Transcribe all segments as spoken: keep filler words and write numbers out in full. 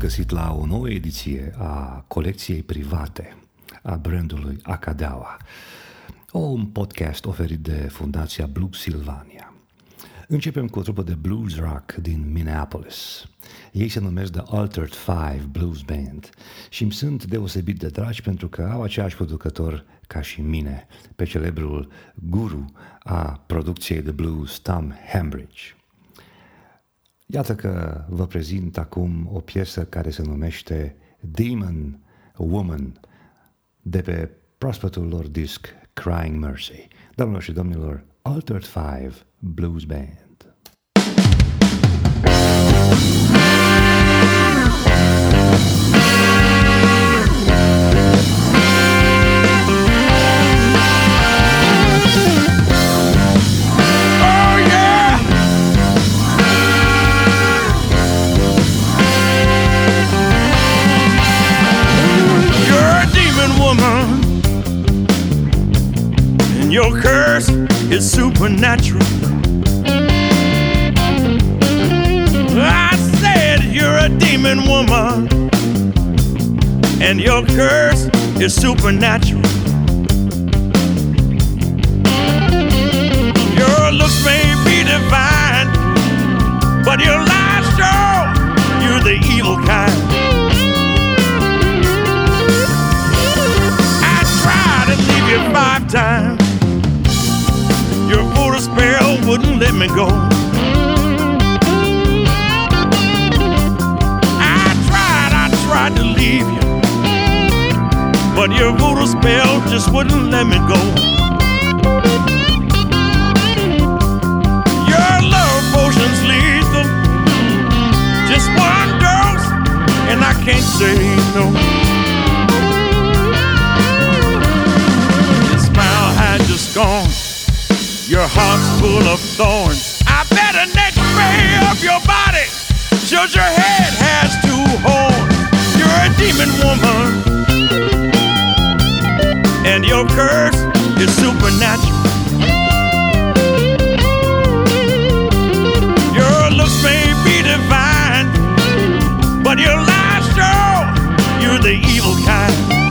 găsit la o nouă ediție a colecției private a brandului Acadaua, un podcast oferit de Fundația Blues Sylvania. Începem cu o trupă de blues rock din Minneapolis. Ei se numesc The Altered Five Blues Band și îmi sunt deosebit de dragi pentru că au același producător ca și mine, pe celebrul guru a producției de blues, Tom Hambridge. Iată că vă prezint acum o piesă care se numește Demon Woman, de pe proaspătul lor disc Crying Mercy. Doamnelor și domnilor, Altered Five Blues Band. Your curse is supernatural. I said you're a demon woman, and your curse is supernatural. Your looks may be divine, but your lies show you're the evil kind. I tried to leave you five times. Your voodoo spell wouldn't let me go. I tried, I tried to leave you, but your voodoo spell just wouldn't let me go. Your love potion's lethal, just one dose, and I can't say no. Your smile had just gone. Your heart's full of thorns. I bet an x-ray of your body shows your head has two horns. You're a demon woman, and your curse is supernatural. Your looks may be divine, but your lies show you're the evil kind.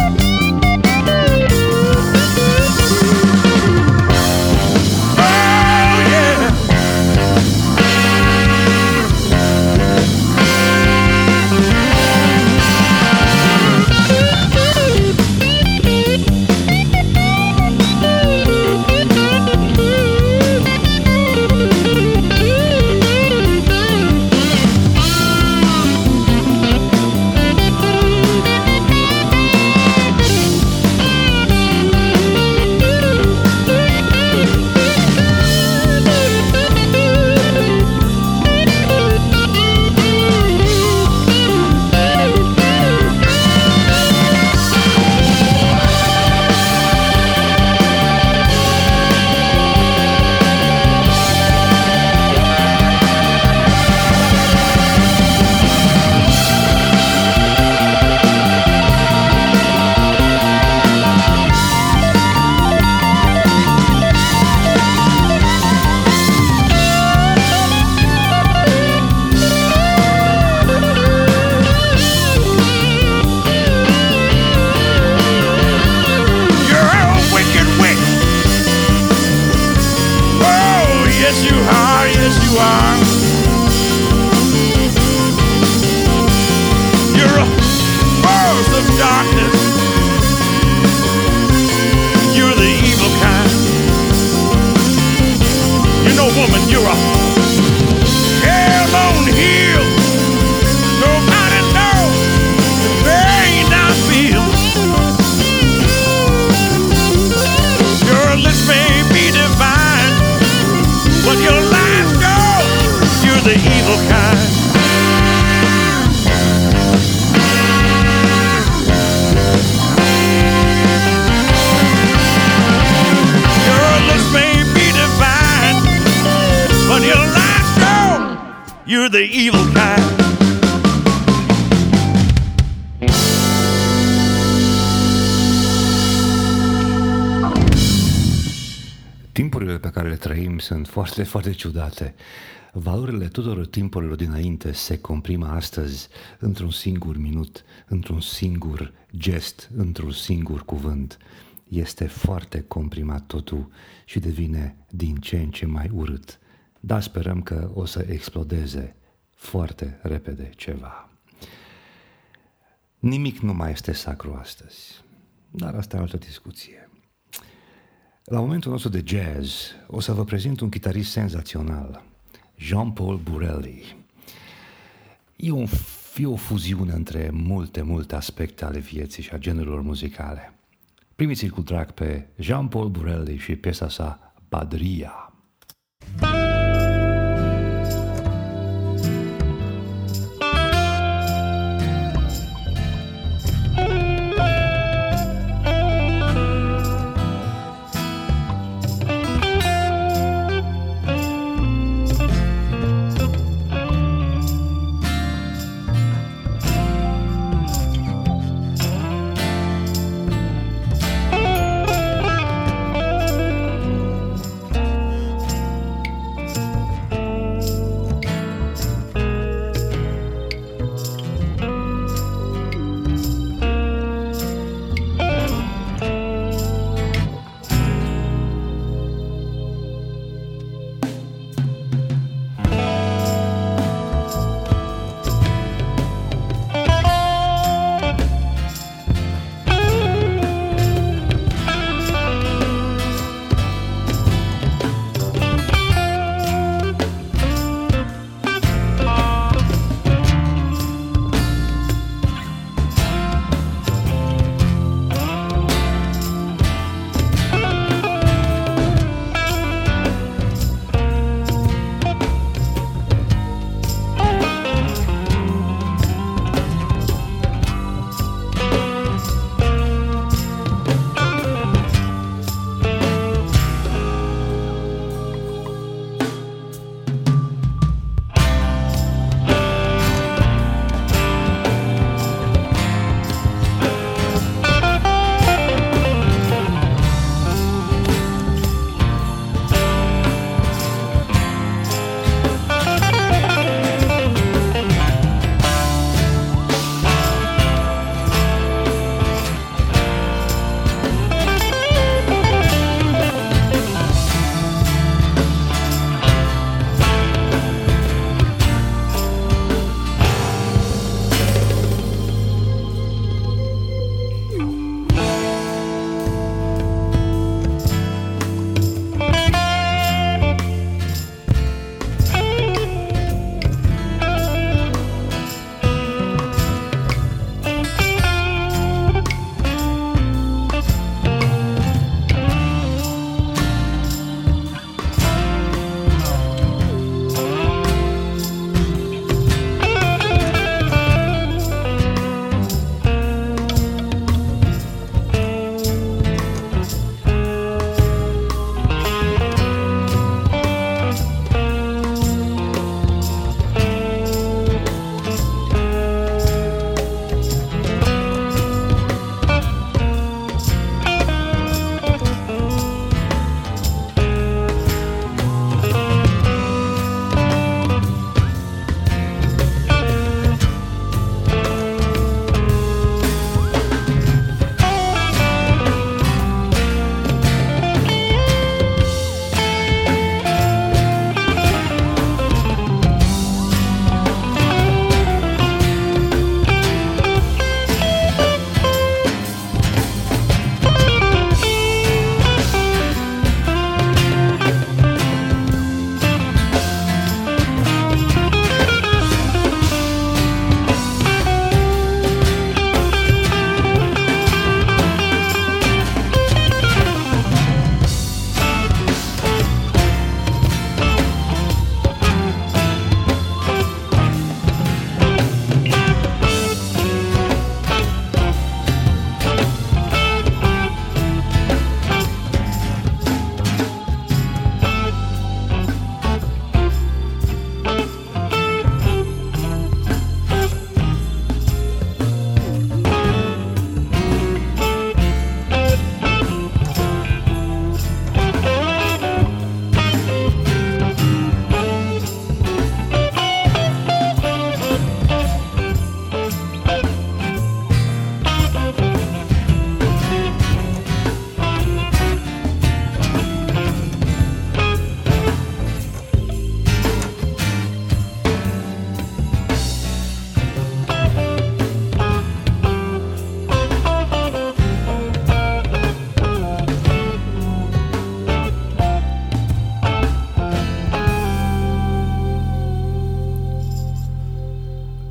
You're the evil kind. Timpurile pe care le trăim sunt foarte, foarte ciudate. Valorile tuturor timpurilor dinainte se comprimă astăzi într-un singur minut, într-un singur gest, într-un singur cuvânt. Este foarte comprimat totul și devine din ce în ce mai urât. Dar sperăm că o să explodeze foarte repede ceva. Nimic nu mai este sacru astăzi, dar asta e altă discuție. La momentul nostru de jazz o să vă prezint un chitarist senzațional, Jean-Paul Bourelly. E, un, e o fuziune între multe, multe aspecte ale vieții și a genurilor muzicale. Primiți-l cu drag pe Jean-Paul Bourelly și piesa sa Badria.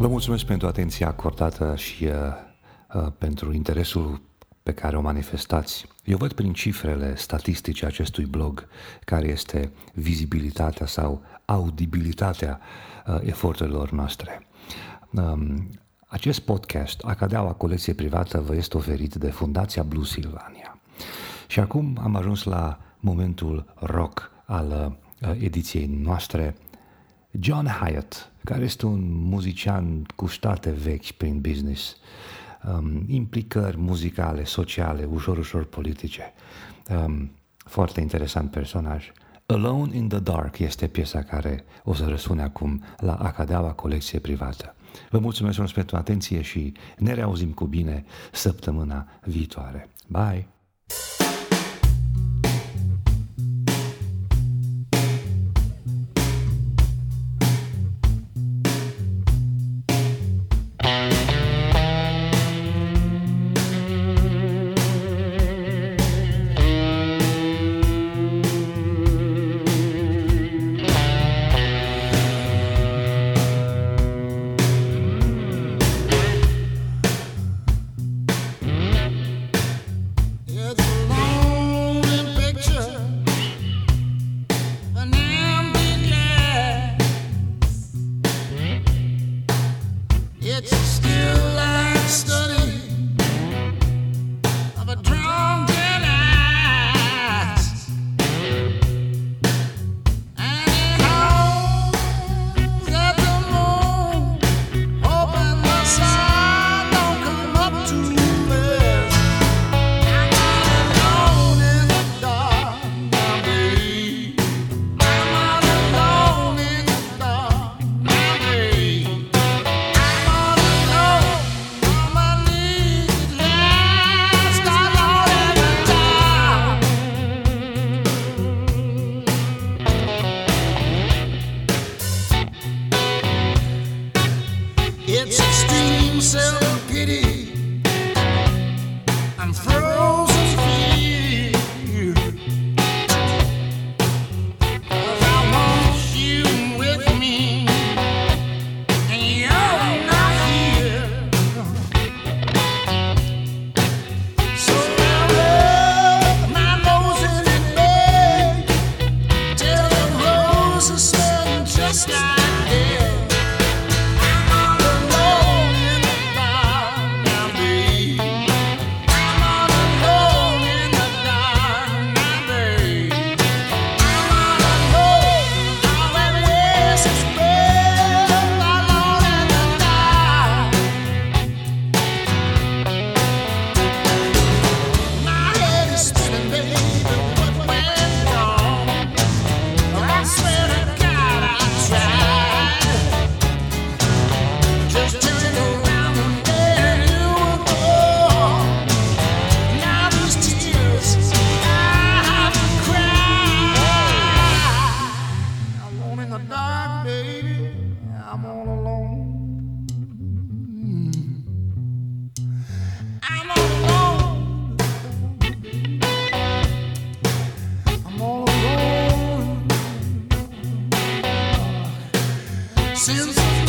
Vă mulțumesc pentru atenția acordată și uh, uh, pentru interesul pe care o manifestați. Eu văd prin cifrele statistice acestui blog care este vizibilitatea sau audibilitatea uh, eforturilor noastre. Um, acest podcast, Acadeaua Colecție Privată, vă este oferit de Fundația Blue Sylvania. Și acum am ajuns la momentul rock al uh, ediției noastre. John Hiatt, care este un muzician cu state vechi prin business, um, implicări muzicale, sociale, ușor, ușor politice. Um, foarte interesant personaj. Alone in the Dark este piesa care o să răsune acum la Acadeaua Colecție Privată. Vă mulțumesc frumos pentru atenție și ne reauzim cu bine săptămâna viitoare. Bye! It's extreme self-pity. I'm frozen fear. 'Cause I want you with me, and you're not here. So I rub my nose in the bed till the roses smell just like dead. Since